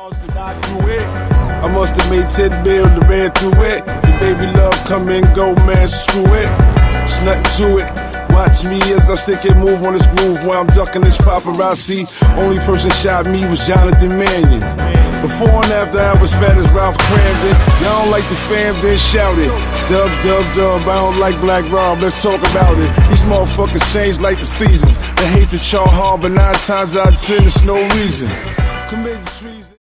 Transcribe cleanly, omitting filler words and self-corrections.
I must have made 10 bills to ran through it. The baby love come and go, man, screw it. It's nothing to it. Watch me as I stick and move on this groove while I'm ducking this paparazzi. Only person shot me was Jonathan Mannion. Before and after I was fat as Ralph Cramden. Y'all don't like the fam, then shout it. Dub, dub, dub, I don't like Black Rob, let's talk about it. These motherfuckers change like the seasons. The hatred y'all harbor 9 times out of 10, there's no reason. Commit treason.